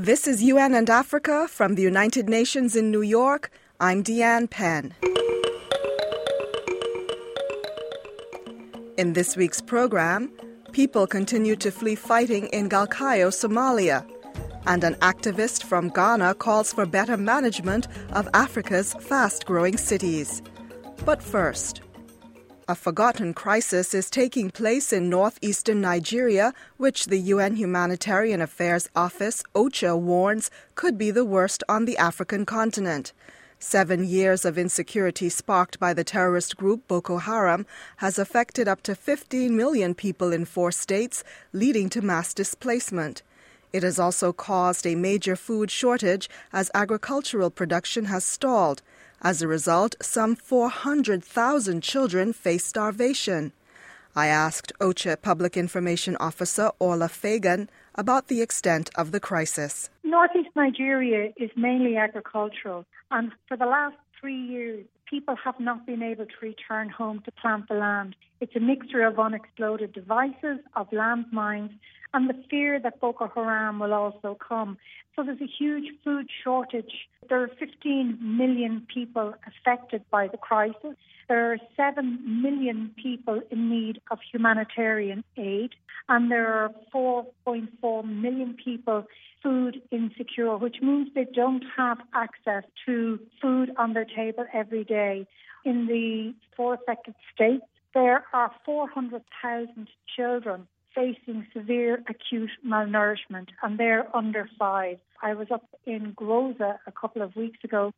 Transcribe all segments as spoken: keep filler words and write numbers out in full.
This is U N and Africa from the United Nations in New York. I'm Deanne Penn. In this week's program, people continue to flee fighting in Galkayo, Somalia, and an activist from Ghana calls for better management of Africa's fast-growing cities. But first, a forgotten crisis is taking place in northeastern Nigeria, which the U N Humanitarian Affairs Office, OCHA, warns could be the worst on the African continent. Seven years of insecurity sparked by the terrorist group Boko Haram has affected up to fifteen million people in four states, leading to mass displacement. It has also caused a major food shortage as agricultural production has stalled. As a result, some four hundred thousand children face starvation. I asked OCHA Public Information Officer Orla Fagan about the extent of the crisis. Northeast Nigeria is mainly agricultural, and for the last three years, people have not been able to return home to plant the land. It's a mixture of unexploded devices, of landmines, and the fear that Boko Haram will also come. So there's a huge food shortage. There are fifteen million people affected by the crisis. There are seven million people in need of humanitarian aid. And there are four point four million people food insecure, which means they don't have access to food on their table every day. In the four affected states, there are four hundred thousand children facing severe acute malnourishment, and they're under five. I was up in Groza a couple of weeks ago,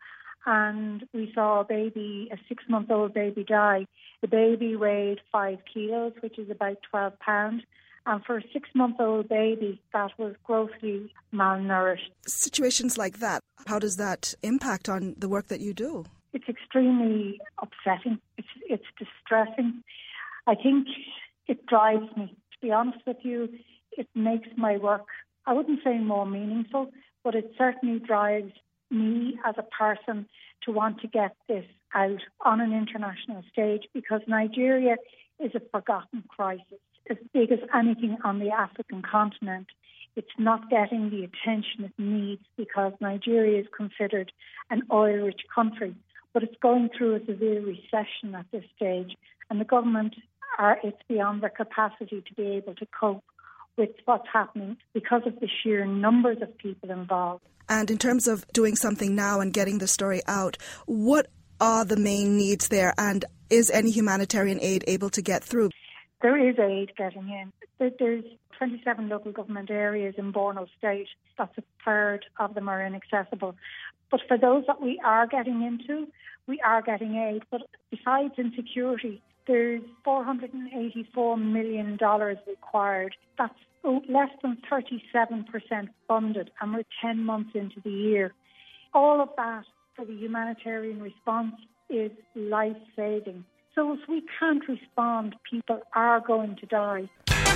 and we saw a baby, a six-month-old baby die. The baby weighed five kilos, which is about twelve pounds. And for a six-month-old baby, that was grossly malnourished. Situations like that, how does that impact on the work that you do? It's extremely upsetting. It's, it's distressing. I think it drives me. To be honest with you, it makes my work, I wouldn't say more meaningful, but it certainly drives me as a person to want to get this out on an international stage, because Nigeria is a forgotten crisis. As big as anything on the African continent, it's not getting the attention it needs because Nigeria is considered an oil-rich country, but it's going through a severe recession at this stage, and the government are, it's beyond their capacity to be able to cope with what's happening because of the sheer numbers of people involved. And in terms of doing something now and getting the story out, what are the main needs there, and is any humanitarian aid able to get through? There is aid getting in. There's twenty-seven local government areas in Borno State. That's a third of them are inaccessible. But for those that we are getting into, we are getting aid. But besides insecurity, there's four hundred eighty-four million dollars required. That's less than thirty-seven percent funded, and we're ten months into the year. All of that for the humanitarian response is life-saving. So if we can't respond, people are going to die.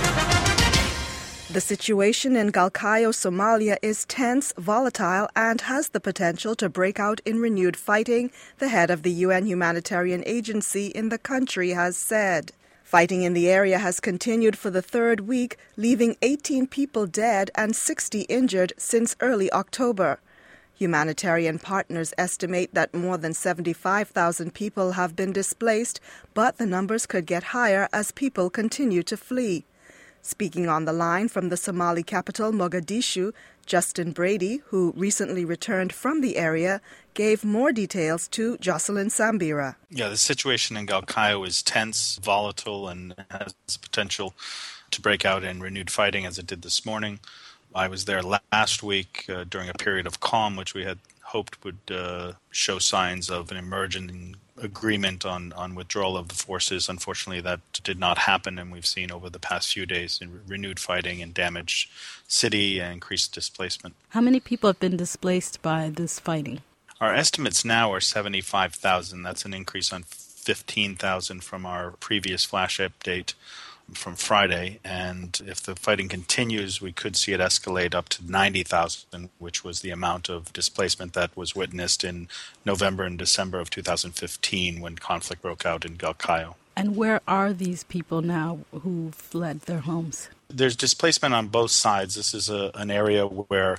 The situation in Galkayo, Somalia is tense, volatile, and has the potential to break out in renewed fighting, the head of the U N Humanitarian Agency in the country has said. Fighting in the area has continued for the third week, leaving eighteen people dead and sixty injured since early October. Humanitarian partners estimate that more than seventy-five thousand people have been displaced, but the numbers could get higher as people continue to flee. Speaking on the line from the Somali capital, Mogadishu, Justin Brady, who recently returned from the area, gave more details to Jocelyn Sambira. Yeah, the situation in Galkayo is tense, volatile, and has the potential to break out in renewed fighting as it did this morning. I was there last week uh, during a period of calm, which we had hoped would uh, show signs of an emerging agreement on, on withdrawal of the forces. Unfortunately, that did not happen, and we've seen over the past few days in renewed fighting and damaged city and increased displacement. How many people have been displaced by this fighting? Our estimates now are seventy-five thousand. That's an increase on fifteen thousand from our previous flash update from Friday, and if the fighting continues, we could see it escalate up to ninety thousand, which was the amount of displacement that was witnessed in November and December of two thousand fifteen when conflict broke out in Galkayo. And where are these people now who fled their homes? There's displacement on both sides. This is a, an area where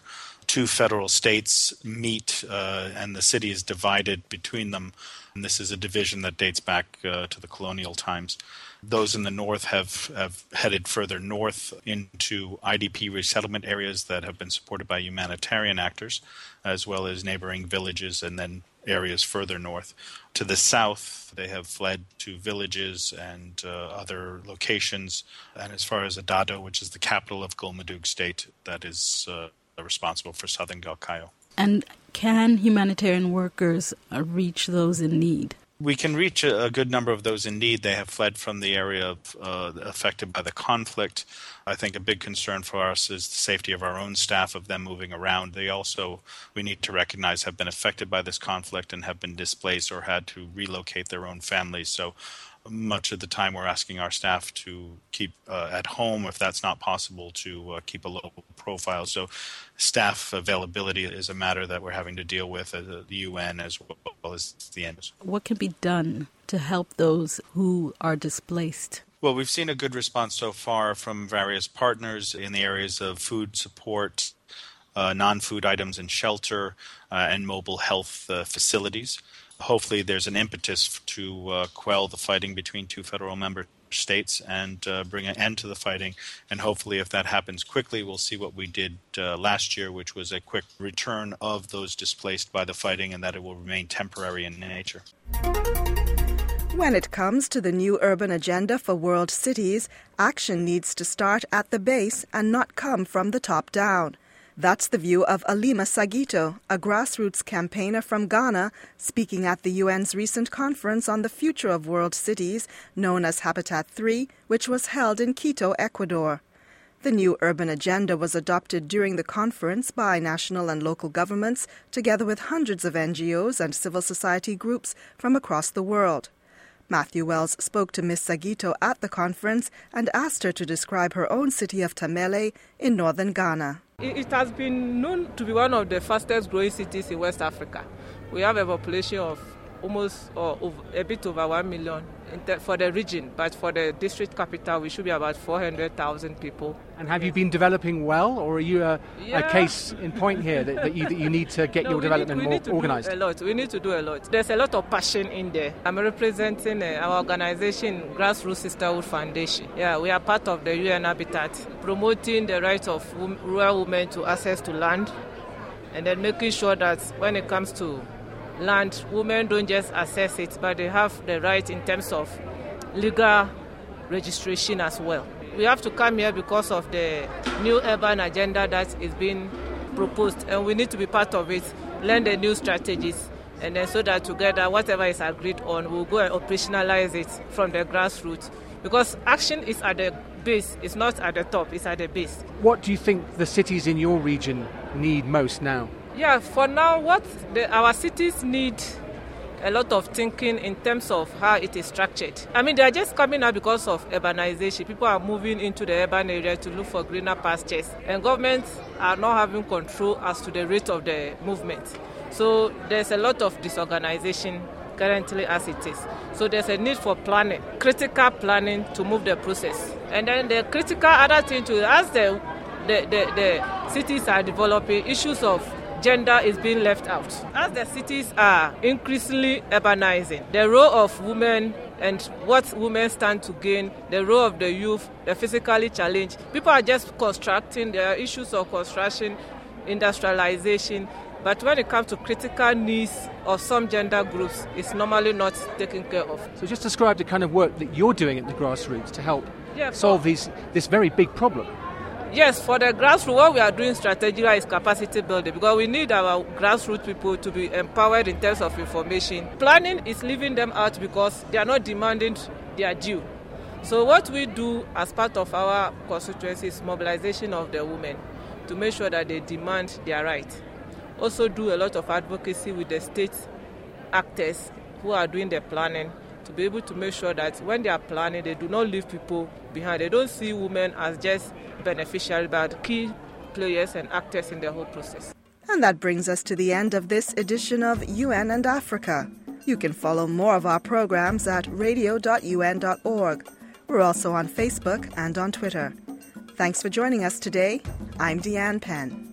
two federal states meet uh, and the city is divided between them. And this is a division that dates back uh, to the colonial times. Those in the north have, have headed further north into I D P resettlement areas that have been supported by humanitarian actors, as well as neighboring villages and then areas further north. To the south, they have fled to villages and uh, other locations. And as far as Adado, which is the capital of Gulmadug State, that is uh, responsible for southern Galkayo. And can humanitarian workers uh, reach those in need? We can reach a, a good number of those in need. They have fled from the area of, uh, affected by the conflict. I think a big concern for us is the safety of our own staff, of them moving around. They also, we need to recognize, have been affected by this conflict and have been displaced or had to relocate their own families. So much of the time we're asking our staff to keep uh, at home, if that's not possible, to uh, keep a low profile. So staff availability is a matter that we're having to deal with at the U N as well as the N S. What can be done to help those who are displaced? Well, we've seen a good response so far from various partners in the areas of food support, uh, non-food items and shelter, uh, and mobile health uh, facilities. Hopefully there's an impetus to uh, quell the fighting between two federal member states and uh, bring an end to the fighting. And hopefully if that happens quickly, we'll see what we did uh, last year, which was a quick return of those displaced by the fighting, and that it will remain temporary in nature. When it comes to the new urban agenda for world cities, action needs to start at the base and not come from the top down. That's the view of Alima Sagito, a grassroots campaigner from Ghana, speaking at the U N's recent conference on the future of world cities, known as Habitat three, which was held in Quito, Ecuador. The new urban agenda was adopted during the conference by national and local governments, together with hundreds of N G Os and civil society groups from across the world. Matthew Wells spoke to Miz Sagito at the conference and asked her to describe her own city of Tamale in northern Ghana. It has been known to be one of the fastest growing cities in West Africa. We have a population of almost or over, a bit over one million for the region, but for the district capital, we should be about four hundred thousand people. And have you been developing well, or are you a, yeah. a case in point here that, that, you, that you need to get no, your development need, more organised? A lot. We need to do a lot. There's a lot of passion in there. I'm representing uh, our organisation, Grassroots Sisterhood Foundation. Yeah, we are part of the U N Habitat, promoting the right of w- rural women to access to land, and then making sure that when it comes to land, women don't just access it, but they have the right in terms of legal registration as well. We have to come here because of the new urban agenda that is being proposed, and we need to be part of it, learn the new strategies, and then so that together, whatever is agreed on, we'll go and operationalize it from the grassroots. Because action is at the base, it's not at the top, it's at the base. What do you think the cities in your region need most now? Yeah, for now, what the, our cities need a lot of thinking in terms of how it is structured. I mean, they are just coming out because of urbanization. People are moving into the urban area to look for greener pastures, and governments are not having control as to the rate of the movement. So there's a lot of disorganization currently as it is. So there's a need for planning, critical planning to move the process. And then the critical other thing too, as the the, the, the cities are developing, issues of gender is being left out. As the cities are increasingly urbanizing, the role of women and what women stand to gain, the role of the youth, the physically challenged, people are just constructing. There are issues of construction, industrialization, but when it comes to critical needs of some gender groups, it's normally not taken care of. So just describe the kind of work that you're doing at the grassroots to help yeah, solve these this very big problem. Yes, for the grassroots, what we are doing strategically is capacity building, because we need our grassroots people to be empowered in terms of information. Planning is leaving them out because they are not demanding their due. So what we do as part of our constituency is mobilization of the women to make sure that they demand their right. Also do a lot of advocacy with the state actors who are doing the planning to be able to make sure that when they are planning, they do not leave people behind. They don't see women as just beneficiaries, but key players and actors in the whole process. And that brings us to the end of this edition of U N and Africa. You can follow more of our programs at radio dot u n dot org. We're also on Facebook and on Twitter. Thanks for joining us today. I'm Deanne Penn.